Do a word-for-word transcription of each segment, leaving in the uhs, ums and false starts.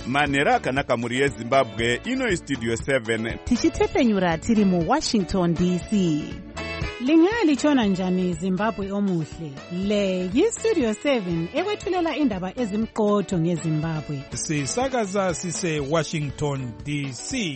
manhero akanaka mhuri yezimbabwe. Ino Studio seven tichitepenyura tiri muWashington D C. Lingalitshona njani Zimbabwe omuhle? Le yiStudio seven ekwethulela indaba ezimqotho ngeZimbabwe. Sisakaza sise Washington D C.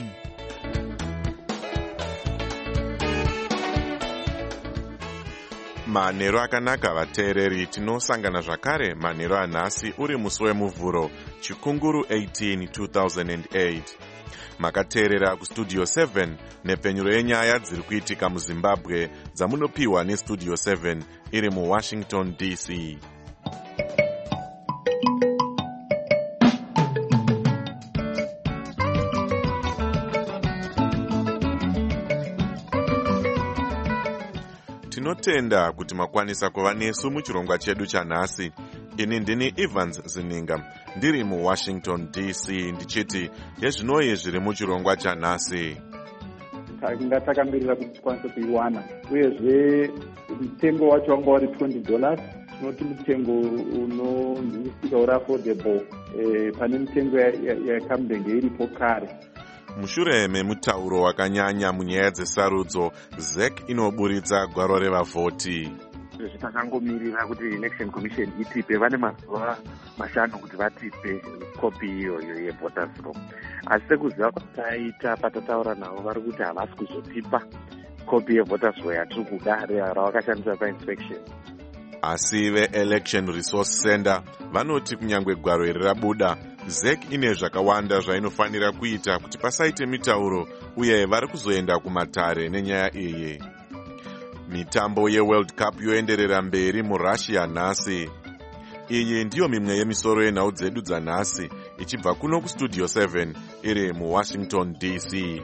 Manhero akanaka vateereri, tinosangana zvakare manhero anhasi uri musi wemuvhuro chikunguru eighteen two thousand eight. Makateerera kuStudio seven nepenyuro yenyaya dziri kuitika muZimbabwe dzamunopiwa neStudio seven iri muWashington D C. Tinotenda kuti makwanisa kuva nesu muchirongwa chedu chanhasi. Ini ndini Evans Zininga, ndiri muWashington D C, ndichiti yezvinoye zviri muchirongwa chanhasi. Ngatakamira kuti tikwanise kuiwana, uyezve mutengo wacho wanga wari twenty dollars. Tinoti mutengo unonzwisisa uri affordable pane mitengo yakamudenge iripo kare. Mushure memutauro wakanyanya munyaya dzesarudzo, Z E C inoburitsa gwaro revavhoti. Zvitakangomirira kuti Election Commission itipe, vane mazuva mashanu kuti vatipe kopi iyoyo yevoters roll. Asi sekuziva kwataita patataura navo vari kuti havasi kuzotipa kopi yevoters roll yatiri kuda ravakashandisa painspection. Asi veElection Resource Center vanoti kunyangwe gwaro iri rabuda, Z E C ine zvakawanda zvainofanira kuita kuti pasaite mitauro, uye vari kuzoenda kumatare nenyaya iyi. Mitambo yeWorld Cup yoenderera mberi muRussia nhasi. Iyi ndiyo mimwe yemisoro yenhau dzedu dzanhasi, ichibva kuno kuStudio seven iri muWashington D C.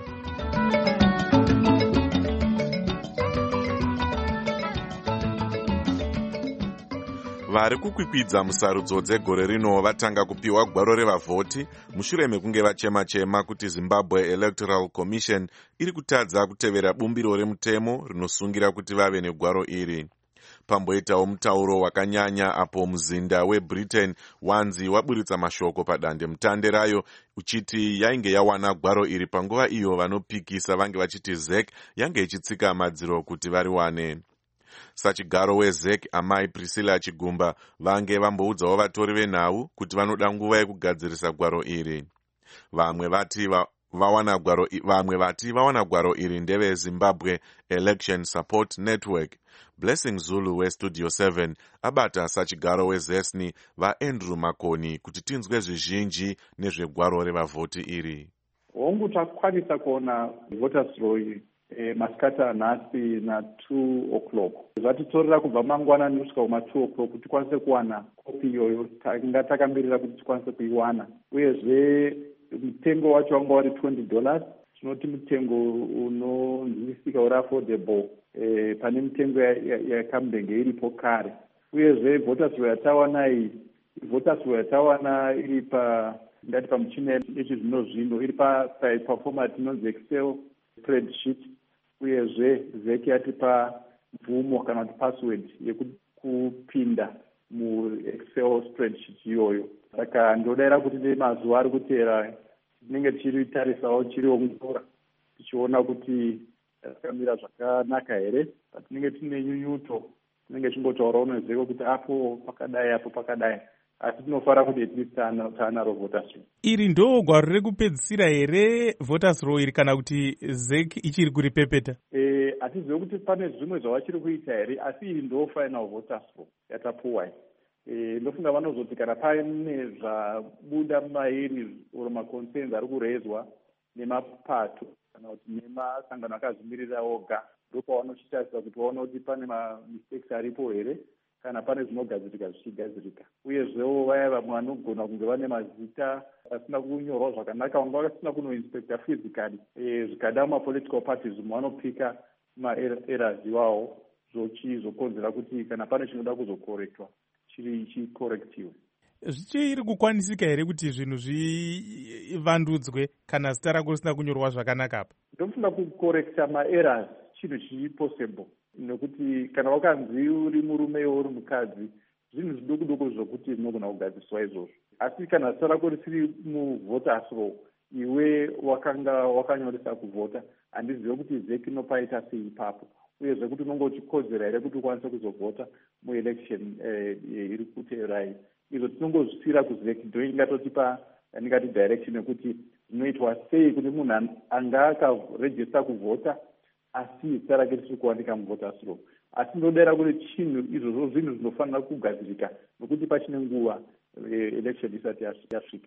Vari kukwikwidza musarudzo dzegore rino vatanga kupiwa gwaro revavhoti mushure mekunge vachema-chema kuti Zimbabwe Electoral Commission iri kutadza kutevera bumbiro remutemo rinosungira kuti vave negwaro iri. Pamboitawo mutauro wakanyanya apo muzinda weBritain wanzi waburitsa mashoko padande mutande rayo uchiti yainge yawana gwaro iri panguva iyo vanopikisa vange vachiti Z E C yange ichitsika madziro kuti variwane. Sachigaro weZ E C amai Priscilla Chigumba vange vamboudzawo vatori venhau kuti vanoda nguva yekugadzirisa gwaro iri. Vamwe vati va, vawana gwaro vamwe vati vawana gwaro iri ndeve Zimbabwe Election Support Network. Blessing Zulu weStudio seven abata sachigaro weZesni vaAndrew Makoni kuti tinzwe zvizhinji nezvegwaro revavhoti iri. Hongu takwanisa kuona voters roll E, masikati anhasi na two o'clock. Zvatitorera kubva mangwanani kusvika kuma two o'clock kuti tikwanise kuwana kopi iyoyo. Tanga takamirira kuti tikwanise kuiwana. Uyezve mutengo wacho wanga wari twenty dollars. Tinoti mutengo unonzwisika uri affordable e, pane mitengo yakamudenge iripo kare. Uyezve voters roll yatawana iyi, voters roll yatawana iri pa ngati pamuchina yechizvino zvino iri pa pa format inonzi Excel spreadsheet. Uyezve Z E C yatipa mvumo kana kuti password yekupinda muExcel spreadsheet iyoyo. Saka ndodera kuti nemazuva ari kuteera tinenge tichitarisawo chiriwo mukora tichiona kuti takamira zvakanaka here. Patinenge tine nyunyuto tinenge timbotaurawo neZ E C kuti apo pakadai apo pakadai. Asi tinofara kuti at least taanaro voters roll. Iri ndo gwaro rekupedzisira here voters roll iri kana kuti Z E C ichiri kuripepeta? Eh, hatizivi kuti pane zvimwe zvavachiri kuita here, asi iri ndo final voters roll yatapuwa. Eh, ndofunga vanozoti kana pane zvabuda mairi oro maconcerns ari kurezwa nemapato kana kuti nemasangano akazvimirira oga, ndopavanochitarisa kuti vaona kuti pane mamistakes aripo here kana pane zvinogadzirika zvichigadzirika. Uyezvewo vaya vamwe vanogona kunge vane mazita asina kunyorwa zvakanaka vanga vasina kunoinspecta physically. E, zvikada mumapolitical parties mwe vanopika maerrors iwawo zvochizokonzera kuti kana pane chinoda kuzokorektwa chiri chikorektiwe. Zvichiri kukwanisika here kuti zvinhu zvivandudzwe kana zita rako risina kunyorwa zvakanaka apa? Ndofunga kukorekta maerrors chinhu chiri possible. Nekuti kana wakanzi uri murume uri mukadzi zvinhu zviduku duku zvokuti zvinogona kugadziriswa izvozvo. Asi kana zita rako risiri muvoters roll, iwe wakanga wakanyoresa kuvhota, handizive kuti zek inopaita sei ipapo, uyezve kuti unonge uchikodzera here kuti ukwanise kuzovhota muelection iri kuteerai. Izvo tinongozvisiyira kuzek, ndo ingatotipa ndingati direction yekuti zvinoitwa sei kuti munhu anga akarejista kuvhota asi zita rake risiri kuwanika muvoters roll. Asi ndodera kuti chinhu izvozvo zvinhu zvinofanira kugadzirika nokuti pachine nguva election isati yasvika.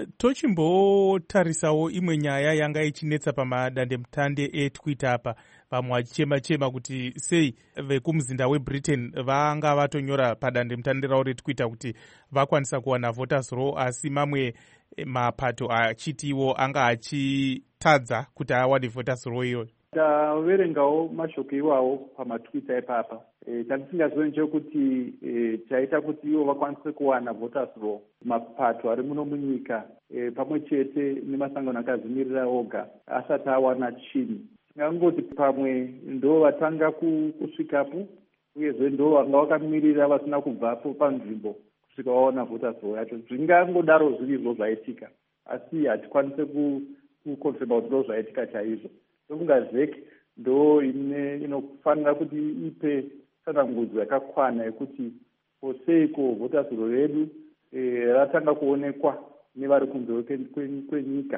Tochimbotarisawo imwe nyaya yanga ichinetsa pamadandemutande eTwitter apa, vamwe vachichema chema kuti sei vekumuzinda weBritain vanga vatonyora padandemutande ravo reTwitter kuti vakwanisa kuwana voters roll, asi mamwe mapato achitiwo anga achitadza kuti awane voters roll iyoyo. Taverengawo mashoko iwawo pamatwitter ipapa. E, tandisingazive nechekuti e, chaita kuti ivo vakwanise kuwana voters roll mapato ari muno munyika e, pamwe chete nemasangano akadzimirira oga asati awana chinhu. Tingangoti pamwe ndo vatanga kusvikapo, uyezve ndo vanga vakamirira vasina kubvapo panzvimbo kusvika vaona voters roll yacho. Zvingangodaro zviri izvo zvaitika, asi hatikwanise kukonfirma kuti ndo zvaitika chaizvo. Tofunga zek ndo ine inofanira kuti ipe tsanangudzo yakakwana yekuti poseiko voters roll redu e, ratanga kuonekwa nevari kunze kwenyika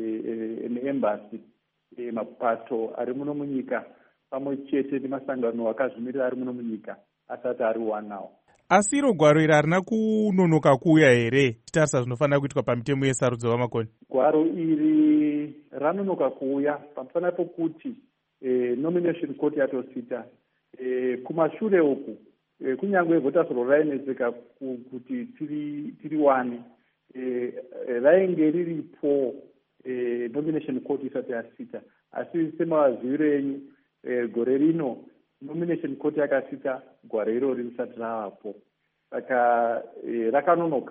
neembassy e, e, mapato ari muno munyika pamwe chete nemasangano akazvimirira ari muno munyika asati ari wanawo. Asi iro gwaro iri harina kunonoka kuuya here titarisa zvinofanira kuitwa pamitemo yesarudzo vamakoni? Gwaro iri ranonoka kuuya pamusana pokuti e, nomination court yatosita e, kumashure uku e, kunyange voters roll rainetseka kuti tiri tiri wane e, rainge riripo e, nomination court isati yasita, asi semavaziviro enyu e, gore rino nomination court yakasita gwaro irori risati ravapo, saka e, rakanonoka.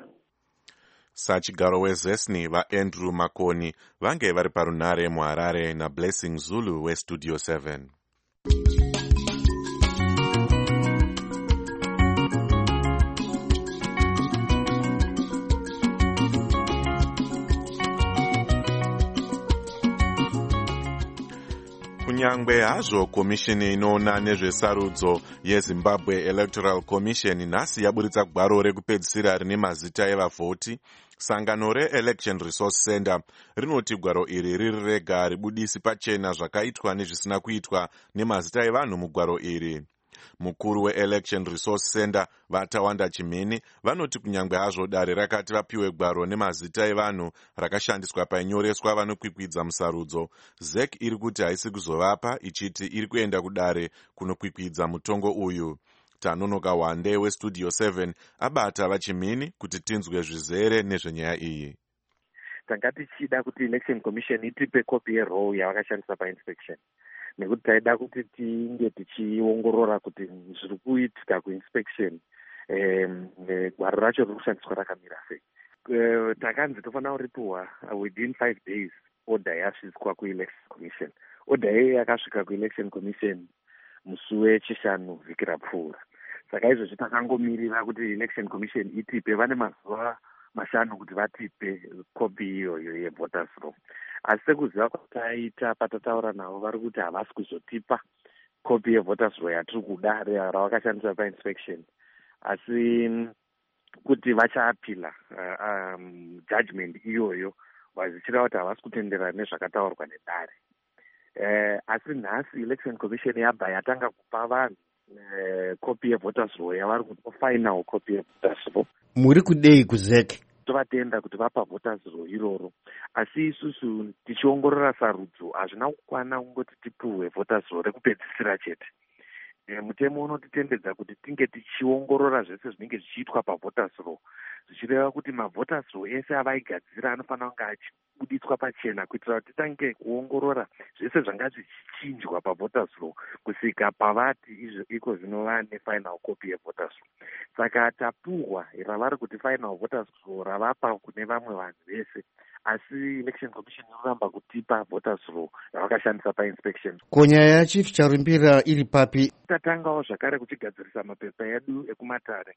Sachigaro weZesni vaAndrew Makoni vange vari parunhare muHarare naBlessing Zulu weStudio seven. Kunyangwe hazvo komishini inoona nezvesarudzo yeZimbabwe Electoral Commission nhasi yaburitsa gwaro rekupedzisira rine mazita evavhoti, sangano reElection Resource Center rinoti gwaro iri riri rega ribudisi pachena zvakaitwa nezvisina kuitwa nemazita evanhu mugwaro iri. Mukuru weElection Resource Center Vatawanda Chimeni vanoti kunyangwe hazvo dare rakati vapiwe gwaro nemazita evanhu rakashandiswa painyoreswa vanokwikwidza musarudzo, zek iri kuti haisi kuzovapa, ichiti iri kuenda kudare kunokwikwidza mutongo uyu. Tanonoka Wande weStudio seven abata Vachimini kuti tinzwe zvizere nezvenyaya iyi. Tanga tichida kuti Election Commission itipe kopi yeroll yavakashandisa painspection, nekuti taida kuti tinge tichiongorora kuti zviri kuitika kuinspection gwaro racho riri kushandiswa rakamira sei. Takanzi tofanira kuripuwa within five days order yasvitswa kuElection Commission. Order iyoyo yakasvika kuElection Commission musi wechishanu vhiki rapfuura. Saka izvozvi takangomirira kuti Election Commission itipe, vane mazuva mashanu kuti vatipe kopi iyoyo yevoters roll. Asi sekuziva kwataita patataura navo vari kuti havasi kuzotipa kopi yevoters roll yatiri kuda ravakashandisa painspection, asi kuti vachaapila uh, um, judgment iyoyo vazichira kuti havasi kutendera nezvakataurwa nedare. Uh, asi nhasi Election Commission yabva yatanga kupa vanhu uh, kopi yevoters roll yavari kupa final kopi yevoters roll. Muri kudei kuzeke? Tovatenda kuti vapa voters roll iroro, asi isusu tichiongorora sarudzo hazvina kukwana kungoti tipuhwe voters roll rekupedzisira chete. E, mutemo unotitendedza kuti tinge tichiongorora zvese zvinenge zvichiitwa pavoters roll, zvichireva kuti mavoters roll ese avaigadzira anofanira kunge achibuditswa pachena kuitira kuti titange kuongorora zvese zvanga zvichinjwa pavoters roll kusvika pavati izvo iko zvinova nefinal copy yevoters roll. Saka tapuhwa ravari kuti final voters roll ravapa kune vamwe vanhu vese, asi Election Commission inoramba kutipa voters roll yavakashandisa painspection. Ko nyaya yachief Charumbira iri papi? Tatangawo zvakare kuchigadzirisa mapepa edu ekumatare.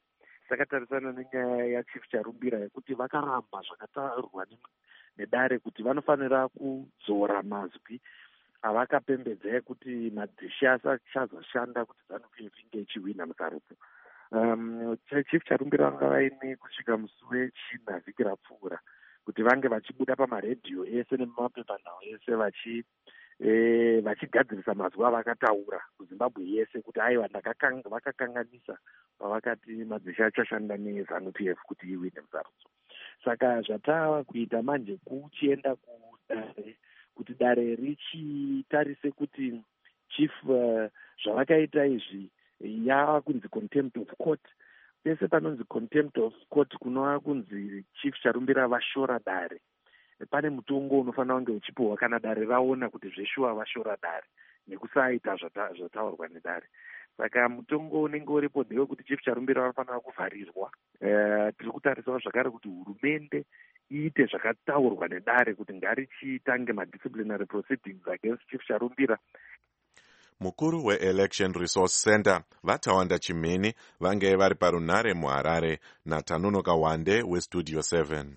takatarisana nenyaya yachief Charumbira yekuti vakaramba zvakataurwa nedare kuti vanofanira kudzora mazwi avakapembedza ekuti madhishi asachazoshanda kuti ZANU-P F inge ichiwina musarudzo. Um, chief Charumbira vanga vaine kusvika musi wechina vhiki rapfuura kuti vange vachibuda pamaredhiyo ese nemumapepandau ese vachi eh, vachigadzirisa mazwi avakataura kuZimbabwe yese kuti aiwa vakakanganisa pavakati madzisha achashanda neZANU-P F kuti iwine musarudzo. Saka zvatava kuita manje kuchienda kudare kuti dare richitarise kuti chief uh, zvavakaita izvi yava kunzi contempt of court. Pese panonzi contempt of court kunova kunzi chief Charumbira vashora dare. Pane mutongo unofanira kunge uchipiwa kana dare raona kuti zveshuwa vashora dare nekusaita zvataurwa nedare. Saka mutongo unenge uripo ndewe kuti chief Charumbira vanofanira kuvharirwa. Uh, tiri kutarisawo zvakare kuti hurumende iite zvakataurwa nedare kuti ngarichitange madisciplinary proceedings against chief Charumbira. Mukuru we-Election Resource Center Vatawanda Chimeni vange vari parunhare muHarare naTanuno Kawande weStudio seven.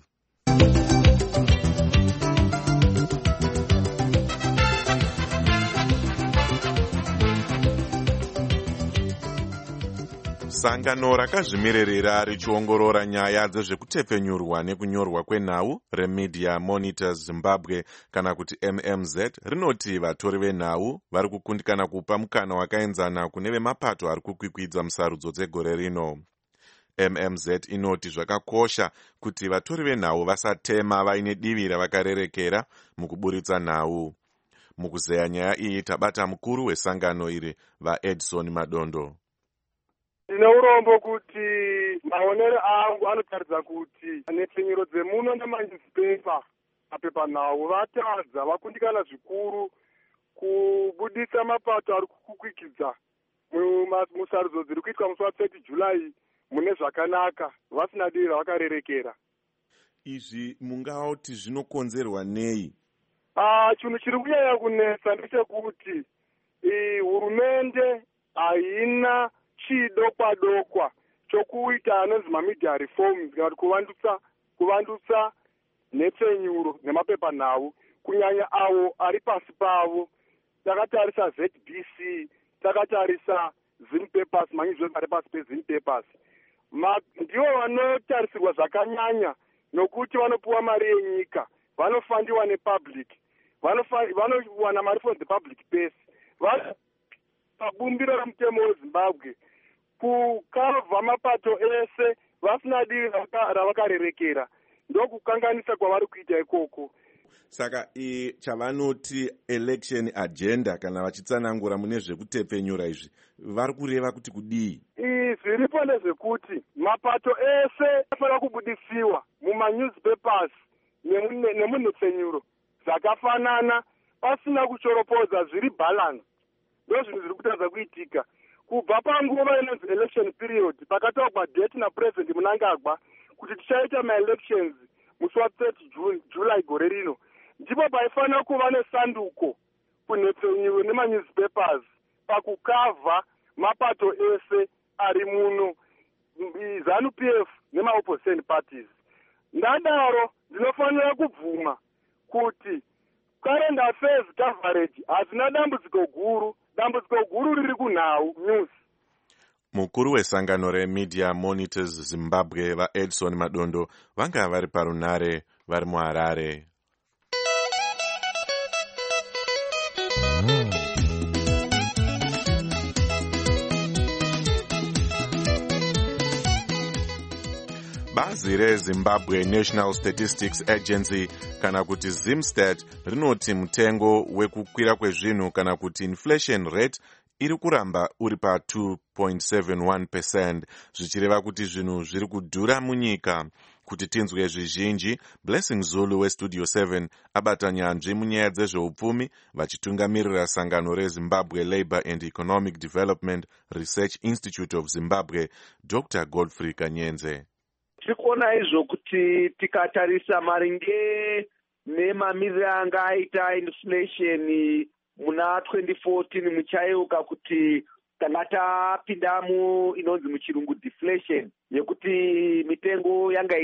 Sangano rakazvimiririra richiongorora nyaya dzezvekutepfenyurwa nekunyorwa kwenhau reMedia Monitors Zimbabwe kana kuti M M Z rinoti vatori venhau vari kukundikana kupa mukana wakaenzana kune vemapato ari kukwikwidza musarudzo dzegore rino. M M Z inoti zvakakosha kuti vatori venhau vasatema vaine divi ravakarerekera mukuburitsa nhau. Mukuzeya nyaya iyi tabata mukuru wesangano iri vaEdson Madondo. Ndine urombo kuti maonero angu anotaridza kuti nepfenyuro dzemuno nemanewspaper mapepanhau vatadza vakundikana zvikuru kubudisa mapato ari kukwikidza musarudzo dziri kuitwa musi wathirty July mune zvakanaka vasina dii ravakarerekera. Izvi mungauti zvinokonzerwa nei? Ah, chinhu chiri kunyanya kunetsa ndechekuti hurumende haina chidokwa dokwa chokuita anonzi mamedia reforms kana kuti kuvandutsa kuvandutsa nhepfenyuro nemapepanhau kunyanya avo ari pasi pavo. Takatarisa Z B C, takatarisa Zim Papers, manewspaper ari pasi peZim Papers, ndivo vanotarisirwa zvakanyanya nokuti vanopuwa mari yenyika, vanofandiwa nepublic, vanowana mari from the public purse. Pabumbiro remutemo weZimbabwe kukavha mapato ese vasina dii ravakarerekera ndokukanganisa kwavari kuita ikoko. Saka i chavanoti election agenda kana vachitsanangura mune zvekutepfenyura izvi vari kureva kuti kudii? Zviripo ndezvekuti mapato ese anofanira kubudisiwa mumanewspapers nemunhepfenyuro zvakafanana pasina kuchoropodza, zviri balance. Ndo zvinhu zviri kutadza kuitika kubva panguva inonzi election period pakataurwa date napresident Mnangagwa kuti tichaita maelections musi wathirty July gore rino, ndipo paifanira kuva nesanduko kunhepfenyuro nemanewspapers pakukavha mapato ese ari muno ZANU-P F nemaopposition parties. Ndadaro ndinofanira kubvuma kuti current affairs coverage hazina dambudziko guru, dambudziko guru riri kunhau news. Mukuru wesangano reMedia Monitors Zimbabwe vaEdson Madondo vanga vari parunhare vari muHarare. Bazi reZimbabwe National Statistics Agency kana kuti Zimstat rinoti mutengo wekukwira kwezvinhu kana kuti inflation rate iri kuramba uri pa two point seven one percent, zvichireva kuti zvinhu zviri kudhura munyika. Kuti tinzwe zvizhinji, Blessing Zulu weStudio seven abata nyanzvi munyaya dzezveupfumi vachitungamirira sangano reZimbabwe Labour and Economic Development Research Institute of Zimbabwe, Doctor Godfrey Kanyenze. Tikuona izvo kuti tikatarisa maringe nemamiriro anga aita inflation muna twenty fourteen muchayeuka kuti tanga tapinda mu inonzi muchirungu deflation yekuti mitengo yanga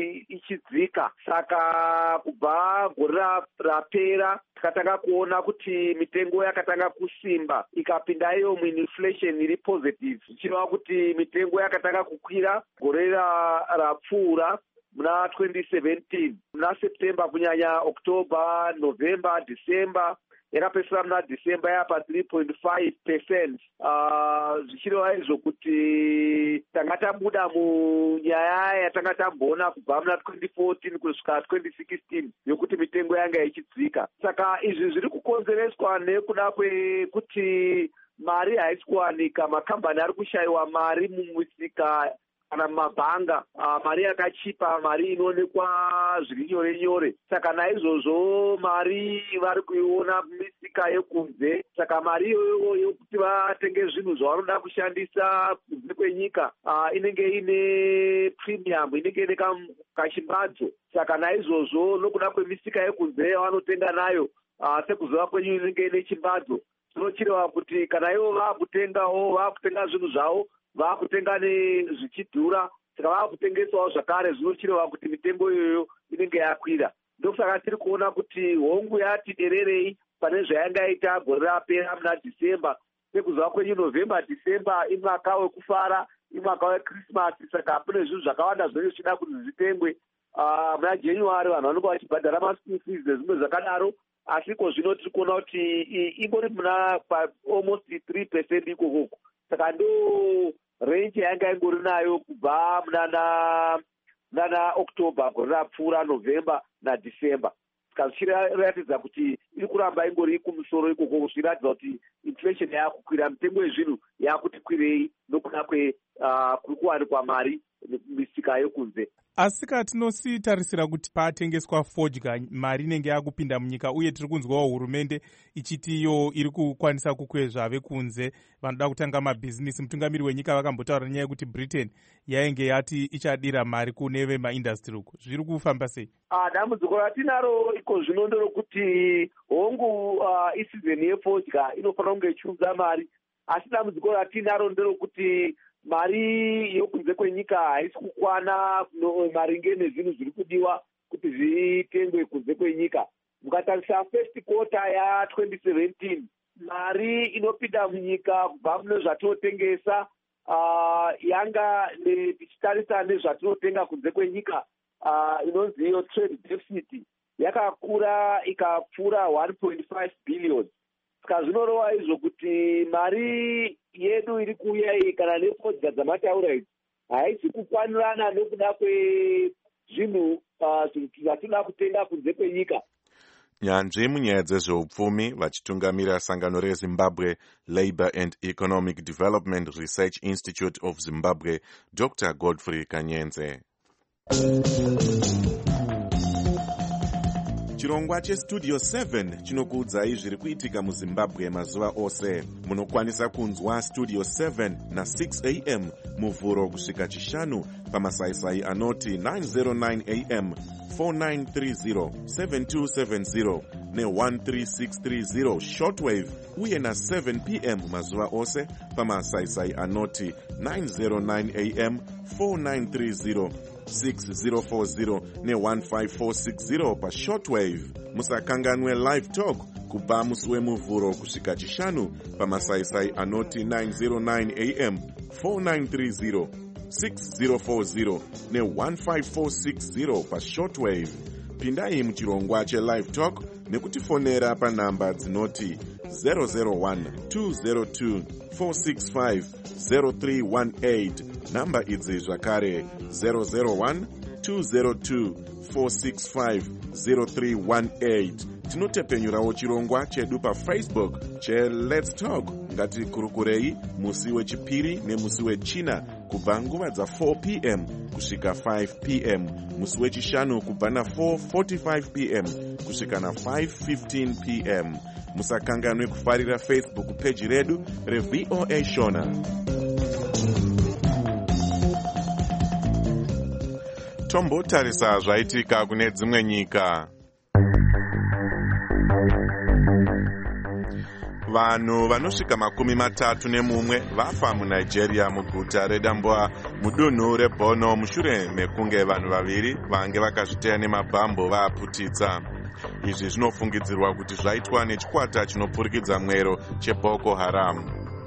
ichidzika. Saka kubva gore rapera takatanga kuona kuti mitengo yakatanga kusimba ikapinda iyo muinflation iri positive, zvichireva kuti mitengo yakatanga kukwira gore rapfuura muna twenty seventeen, muna September kunyanya October, November, December, yakapesera muna December yapa three point five percent. Uh, zvichireva izvo kuti tanga tabuda munyaya yatanga tamboona kubva muna twenty fourteen kusvika twenty sixteen yokuti mitengo yanga ichidzika. Saka izvi zviri kukonzereswa nekuda kwekuti mari haisi kuwanika, makambani ari kushayiwa mari mumusika kana mumabhanga, uh, mari yakachipa, mari inoonekwa zviri nyore nyore. Saka naizvozvo mari vari kuiona mumisika yekunze. Saka mari iyoyo yokuti vatenge zvinhu zvavanoda kushandisa kunze kwenyika uh, inenge ine premium, inenge ine kachimbadzo. Saka naizvozvo nokuda kwemisika yekunze vanotenga nayo uh, sekuziva kwenyu inenge ine chimbadzo, zvinochireva kuti kana ivo vaakutengawo vaakutenga zvinhu zvavo vaakutenga nezvichidhura, saka vaakutengesawo zvakare, zvinochireva kuti mitengo iyoyo inenge yakwira. Ndokusaka tiri kuona kuti hongu yati dererei pane zvayanga ita gore rapera muna December. Sekuziva kwenyu November, December imwaka wekufara, imwaka weChristmas, saka kune zvinhu zvakawanda zvinenge zvichida kuti zvitengwe. Uh, muna January vanhu vanenge vachibhadhara maschool fees nezvimwe zvakadaro, asi ko zvino tiri kuona kuti ingori muna almost three percent ikokoko. Saka ndo range yanga ingori nayo kubva munana munana October gore rapfuura, November naDecember. Saka zvichiratidza kuti iri kuramba ingori kumusoro ikoko, zvichiratidza kuti inflation yakukwira, mitengo yezvinhu yakuti kwirei nokuda kwe uh, kuri kuwanikwa mari misika yekunze. Asi katinositarisira kuti patengeswa fodya mari inenge yakupinda munyika, uye tiri kunzwawo hurumende ichiti iyo iri kukwanisa kukwezva vekunze vanoda kutanga mabhizinisi. Mutungamiri wenyika vakambotaura nyaya yekuti Britain yainge yati ichadira mari kune vemaindastry uko. Zviri kufamba sei? Ah, dambudziko ratinaro iko zvino nderokuti hongu uh, isizeni yefodya inofanira kunge ichiudza mari, asi dambudziko ratinaro nderokuti mari yokunze kwenyika haisi kukwana maringe nezvinhu zviri kudiwa kuti zvitengwe kunze kwenyika. Mukatarisa first quarter ya twenty seventeen, mari inopinda munyika kubva mune zvatinotengesa uh, yanga tichitarisa nezvatinotenga kunze kwenyika, uh, inonzi iyo trade deficit yakakura ikapfuura one point five billion. Saka zvinorova izvo kuti mari yedu iri kuuya iyi kana nefodya dzamataura idzi haisi kukwanirana nokuda kwezvinhu zvatoda kutenga kunze kwenyika. Nyanzvi munyaya dzezveupfumi vachitungamira sangano reZimbabwe Labour and Economic Development Research Institute of Zimbabwe, Doctor Godfrey Kanyenze. Chirongwa cheStudio seven chinokuudzai zviri kuitika muZimbabwe mazuva ose. Munokwanisa kunzwa Studio seven na six a m muvhuro kusvika chishanu pamasaisai anoti nine oh nine a m, four nine three zero, seven two seven zero ne one three six three zero shortwave, uye na seven p m mazuva ose pamasaisai anoti nine oh nine a m, four nine three zero, six zero four zero ne one five four six zero pa shortwave. Musakanganwe live talk kubva musi wemuvhuro kusvika chishanu pamasaisai anoti nine oh nine a m, four nine three zero, six zero four zero ne one five four six zero pa shortwave. Pindai muchirongwa chelive talk nekutifonera panhamba dzinoti zero zero one, two zero two, four six five, zero three one eight. Namba idzi zvakare zero zero one, two zero two, four six five, zero three one eight. Tinotepenyurawo chirongwa chedu paFacebook che Let's Talk. Ngati kurukurei musi wechipiri nemusi wechina kubva nguva dza four p m kusvika five p m, musi wechishanu kubva na four forty-five p m kusvika na five fifteen p m. Musakanganwe kufarira Facebook page redu reV O A Shona. Tombotarisa zvaitika kune dzimwe nyika. Vanhu vanosvika makumi matatu nemumwe vafa muNigeria muguta redambwa mudunhu reBorno mushure mekunge vanhu vaviri vange vakazviteya nemabhambo vaaputitsa. Izvi zvinofungidzirwa kuti zvaitwa nechikwata chinopfurikidza mwero cheBoko Haram.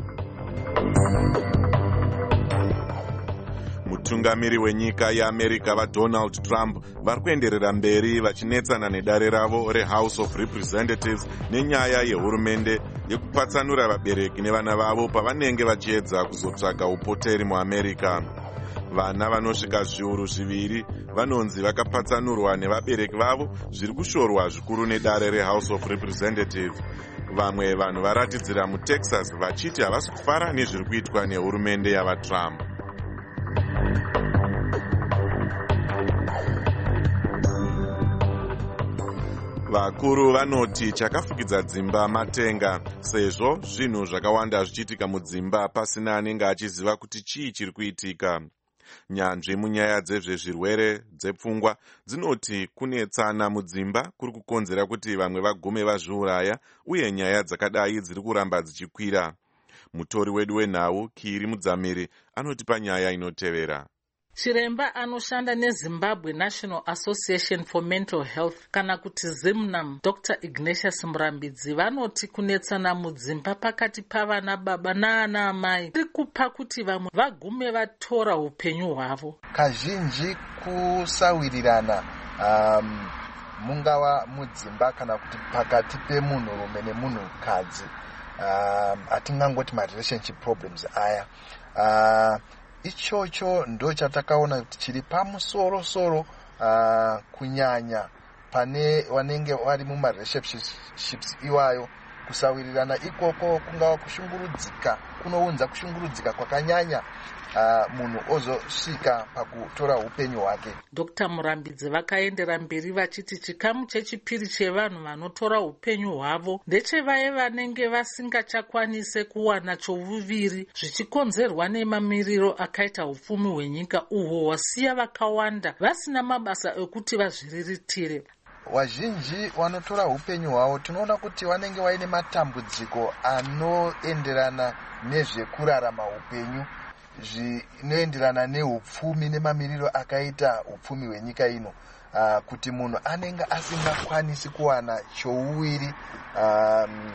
Mutungamiri wenyika yeAmerica vaDonald Trump vari kuenderera mberi vachinetsana nedare ravo reHouse of Representatives nenyaya yehurumende yekupatsanura vabereki nevana vavo pavanenge vachiedza kuzotsvaga upoteri muAmerica. Vana vanosvika zviuru zviviri vanonzi vakapatsanurwa nevabereki vavo zviri kushorwa zvikuru nedare reHouse of Representatives. Vamwe vanhu varatidzira muTexas vachiti havasi kufara nezviri kuitwa nehurumende yavaTrump. Vakuru vanoti chakafukidza dzimba matenga, sezvo zvinhu zvakawanda zvichiitika mudzimba pasina anenge achiziva kuti chii chiri kuitika. Nyanzvi munyaya dzezvezvirwere dzepfungwa dzinoti kunetsana mudzimba kuri kukonzera kuti vamwe vagume vazviuraya, uye nyaya dzakadai dziri kuramba dzichikwira. Mutori wedu wenhau Kiri Mudzamiri anotipa nyaya inotevera. Chiremba anoshanda neZimbabwe National Association for Mental Health kana kuti ZIMNAM, Doctor Ignatius Murambidzi vanoti kunetsana mudzimba pakati pavana baba naana amai iri kupa kuti vamwe vagume vatora upenyu hwavo. Kazhinji kusawirirana um, mungava mudzimba kana kuti pakati pemunhurume nemunhukadzi, um, atingangoti marelationship problems aya. Uh, Ichocho ndo chatakaona kuti chiri pamusoro-soro uh, kunyanya pane vanenge vari mumarelationships iwayo. Kusawirirana ikoko kungava kushungurudzika, kunounza kushungurudzika kwakanyanya uh, munhu ozosvika pakutora upenyu hwake. Doctor Murambidzi vakaendera mberi vachiti chikamu chechipiri chevanhu vanotora upenyu hwavo ndechevaya vanenge vasingachakwanise kuwana chovuviri, zvichikonzerwa nemamiriro akaita upfumi hwenyika uhwo wasiya vakawanda vasina mabasa ekuti vazviriritire. Wazhinji wanotora upenyu hwavo tinoona kuti vanenge vaine matambudziko anoenderana nezvekurarama upenyu, zvinoenderana neupfumi nemamiriro akaita upfumi hwenyika ino. Uh, kuti munhu anenge asingakwanisi kuwana chouviri, um,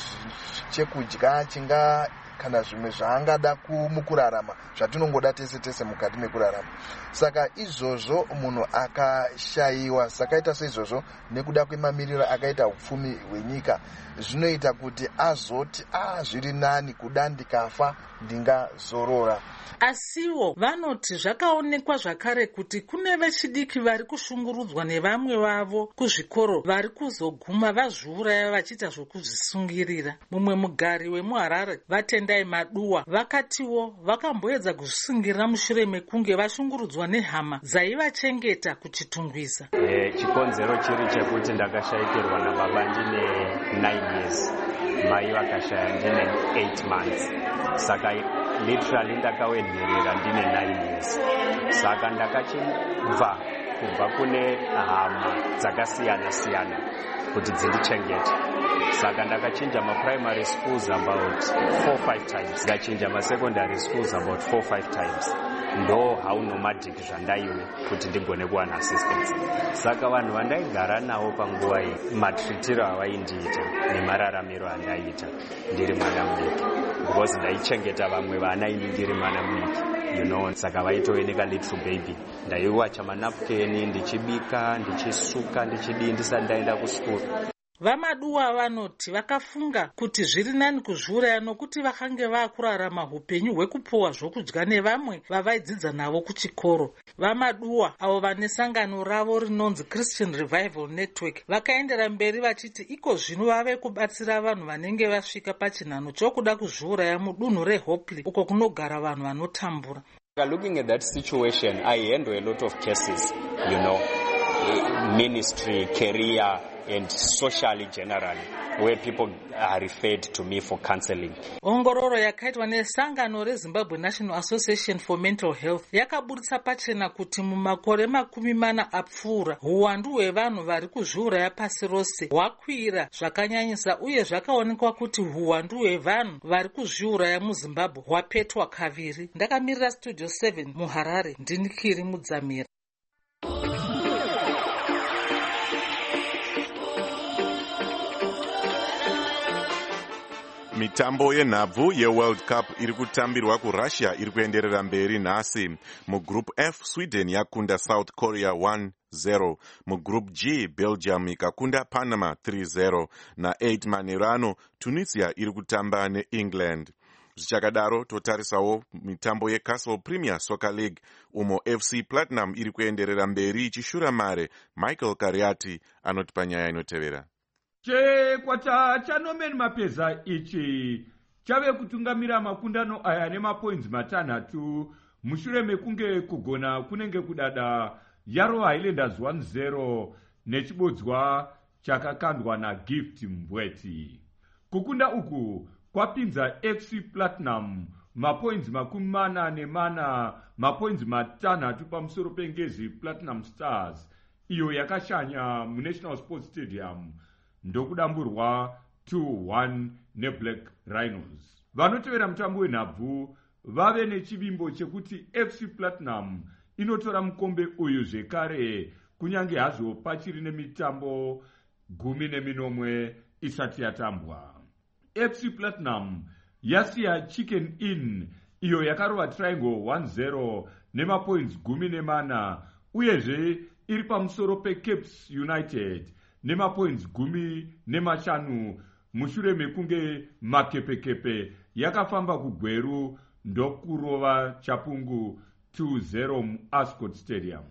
chekudya chinga kana zvimwe zvaangada mukurarama zvatinongoda tese tese mukati mekurarama. Saka izvozvo munhu akashayiwa sakaita seizvozvo nekuda kwemamiriro akaita upfumi hwenyika, zvinoita kuti azoti ah zviri nani kuda ndikafa ndingazorora. Asiwo vanoti zvakaonekwa zvakare kuti kune vechidiki vari kushungurudzwa nevamwe vavo kuzvikoro vari kuzoguma vazviuraya vachiita zvokuzvisungirira. Mumwe mugari wemuHarare Vatendai Maduwa vakatiwo vakamboedza kuzvisungirira mushure mekunge vashungurudzwa nehama dzaivachengeta kuchitungwiza. Eh, chikonzero chiri chekuti ndakashayikirwa nababa ndine nine years, mai vakashaya ndine eight months. Saka literally ndakawenherera ndine nine years. Saka ndakachibva kubva kune hama dzakasiyana siyana kuti dzindichengete. Saka ndakachinja maprimary schools about four five times, ndakachinja masecondary schools about four five times. Ndo how nomadic zvandaiwe kuti ndigone kuwana assistance. Saka vanhu vandaigara navo panguva iyi matritiro avaindiita nemararamiro andaiita ndiri mwana mudiki, because ndaichengeta vamwe vana ini ndiri mwana mudiki, you know. Saka vaitooneka little baby, ndaiwacha manapukeni, ndichibika, ndichisuka, ndichidii ndisati ndaenda kuskuru. Vamaduwa vanoti vakafunga kuti zviri nani kuzviuraya nokuti vakange vakurarama upenyu hwekupuwa zvokudya nevamwe vavaidzidza navo kuchikoro. Vamaduwa avo vane sangano ravo rinonzi Christian Revival Network vakaendera mberi vachiti iko zvino vave kubatsira vanhu vanenge vasvika pachinhano chokuda kuzviuraya mudunhu reHopley uko kunogara vanhu vanotambura. Looking at that situation, I handle a lot of cases, you know. ministry, career, and socially generally, where people are referred to me for counseling. Ongororo yakaitwa nesangano reZimbabwe National Association for Mental Health yakaburitsa pachena kuti mumakore makumi mana apfuura huwandu hwevanhu vari kuzviuraya pasi rose hwakwira zvakanyanyisa, uye zvakaonekwa kuti huwandu hwevanhu vari kuzviuraya muZimbabwe hwapetwa kaviri. Ndakamirira Studio seven muHarare, ndini Kiri Mudzamira. Mitambo yenhabvu yeWorld Cup iri kutambirwa kuRussia iri kuenderera mberi nhasi. Mugroup F, Sweden yakunda South Korea one zero. Mugroup G, Belgium ikakunda Panama three zero. Na eight manherano, Tunisia iri kutamba neEngland. Zvichakadaro totarisawo mitambo yeCastle Premier Soccer League umo F C Platinum iri kuenderera mberi ichishura mare. Michael Kariati anotipa nyaya inotevera. Chekwata cha Norman Mapeza ichi chave kutungamira makundano aya nemapoints matanhatu mushure mekunge kugona kunenge kudada Yaro Highlanders one zero nechibodzwa chakakandwa na Gift Mbweti. Kukunda uku kwapinza F C Platinum mapoints makumi mana nemana mapoints matanhatu pamusoro pengezi Platinum Stars iyo yakashanya muNational Sports Stadium ndokudamburwa two one neBlack Rhinos. Vanotevera mutambo wenhabvu vave nechivimbo chekuti F C Platinum inotora mukombe uyu zvekare kunyange hazvo pachiri nemitambo gumi neminomwe isati yatambwa. F C Platinum yasiya Chicken Inn iyo yakarova Triangle one zero nemapoints gumi nemana, uyezve iri pamusoro peCapes United nemapoints gumi nemashanu mushure mekunge makepekepe yakafamba kugweru ndokurova Chapungu two zero muAscot Stadium.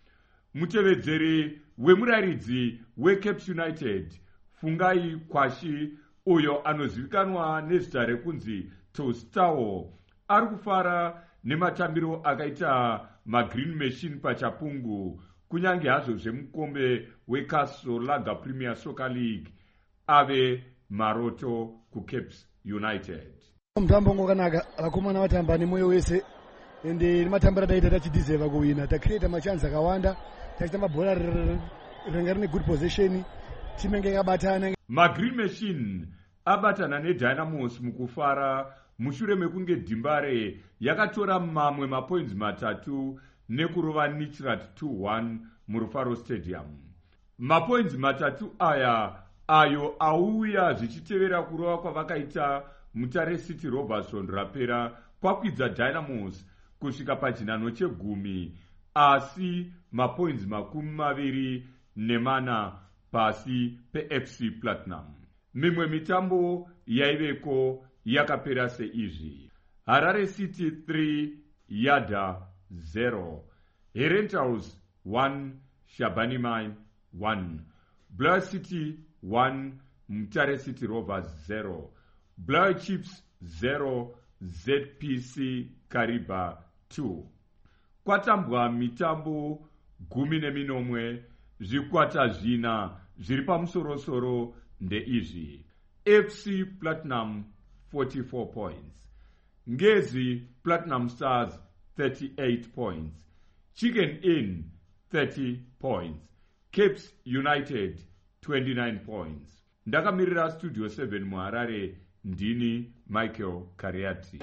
Mutevedzeri wemuraridzi weCapes United Fungai Kwashi, uyo anozivikanwa nezita rekunzi Tostawo, ari kufara nematambiro akaita maGreen Machine paChapungu kunyange hazvo zvemukombe weCastle Lager Premier Soccer League ave maroto kuCapes United. Mutambo ngokanaka vakomana vatamba nemoyo wese ende nematambiro taita tachidizeva kuwina, takreta machansi akawanda, tachitamba bhora ringa rine good position, timu inge yakabatana. maGreen Machine abatana neDynamos mukufara mushure mekunge Dimbare yakatora mamwe mapoints matatu nekurova Nichrat two one muRufaro Stadium. Mapoints matatu aya ayo auya zvichitevera kurova kwavakaita Mutare City Robertson rapera kwakwidza Dynamos kusvika pachinhano chegumi, asi mapoints makumi maviri nemana pasi peF C Platinum. Mimwe mitambo yaiveko yakapera seizvi: Harare City three Yada zero, Herentals one Shabani Mine one, Blair City one Mutare City Rovers zero, Blair Chips zero, Z P C Kariba two. Kwatambwa mitambo gumi neminomwe, zvikwata zvina zviri pamusorosoro ndeizvi: F C Platinum forty-four points, Ngezi Platinum Stars thirty-eight points, Chicken Inn thirty points, Capes United twenty-nine points. Ndakamirira Studio seven muHarare, ndini Michael Kariati.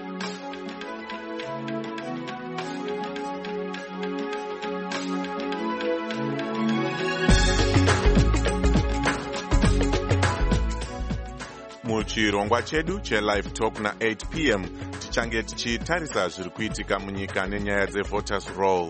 Muchirongwa chedu cheLive Talk na eight p m tichange tichitarisa zviri kuitika munyika nenyaya dzevoters roll.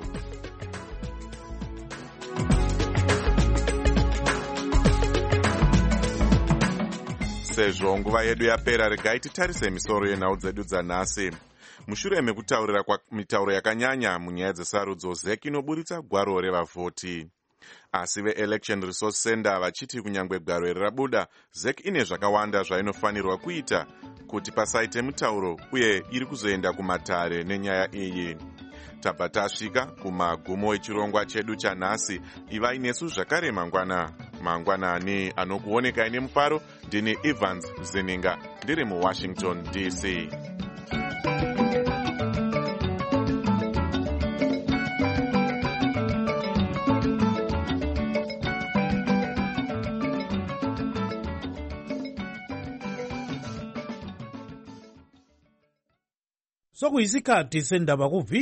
Sezvo nguva yedu yapera, regai titarise misoro yenhau dzedu dzanhasi. Mushure mekutaurira kwa mitauro yakanyanya munyaya dzesarudzo, Z E C inoburitsa gwaro revavhoti. Asi veElection Resource Center vachiti kunyangwe gwaro iri rabuda, Z E C ine zvakawanda zvainofanirwa kuita kuti pasaite mutauro, uye iri kuzoenda kumatare nenyaya iyi. tabva tasvika kumagumo echirongwa chedu chanhasi. Ivai nesu zvakare mangwana mangwanani anokuonekai nemufaro. Ndini Evans Zininga ndiri muWashington D C. Sokuyisikhathi sendaba kuvi